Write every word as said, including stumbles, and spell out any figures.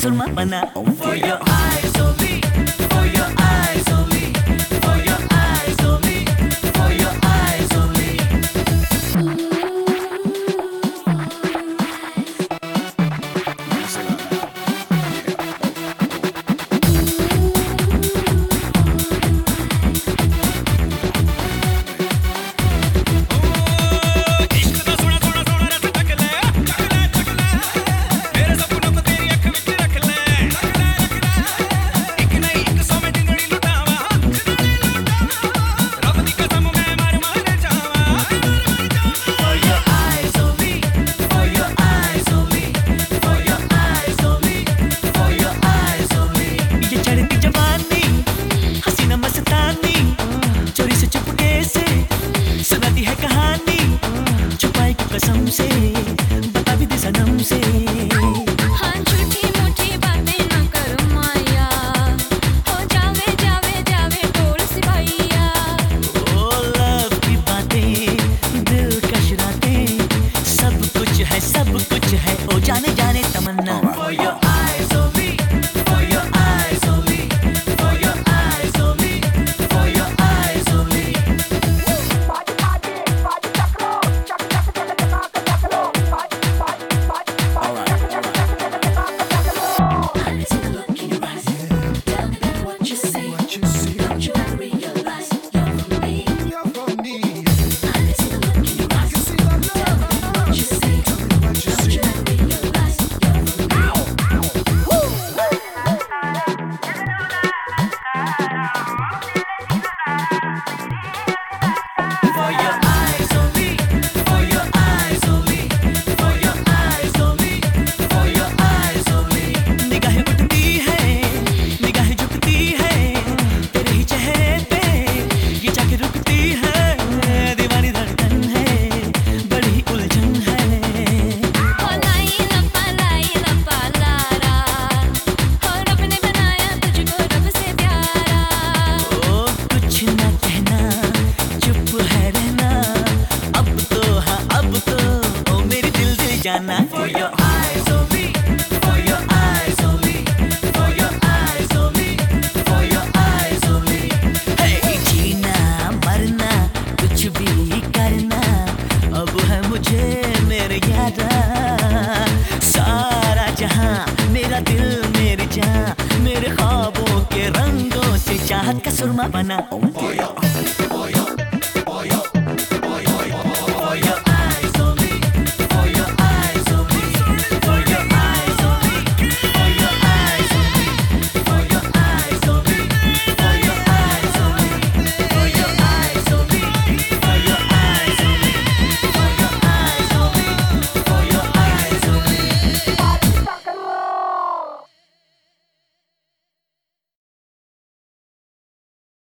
सुरमा बना। For your eyes only, for your eyes only, for your eyes only, for your eyes only. सुनाती है कहानी छुपाई की कसम से, बता भी दे सनम से। हाँ झूठी मूठी बातें ना करो माया, हो जावे जावे जावे टोल सिपाहिया। ओ लव की बातें, दिलकश रातें, सब कुछ है सब कुछ है, ओ जाने जाने तमन्ना। For your eyes only, for your eyes only, for your eyes only, for your eyes only. For your eyes only, for your eyes only, for your eyes only, for your eyes only. निगाहें उठती है, निगाहें झुकती है, तेरे ही चेहरे पे ये जाके रुकती है। दीवानी धड़कन है, बड़ी उलझन है। हो लाई लपा लाई लपा लारा, हो रब ने बनाया तुझको रब से प्यारा। ओ कुछ ना कहना, चुप है रहना, अब तो हाँ अब तो ओ मेरी दिल दे जाना। For your eyes only, for your eyes only, for your eyes only, for your eyes only. Hey, जीना मरना कुछ भी करना अब है मुझे मेरे यारा। सारा जहां मेरा दिल मेरी जान, मेरे ख्वाबों के रंगों से चाहत का सुरमा बना। For your, for your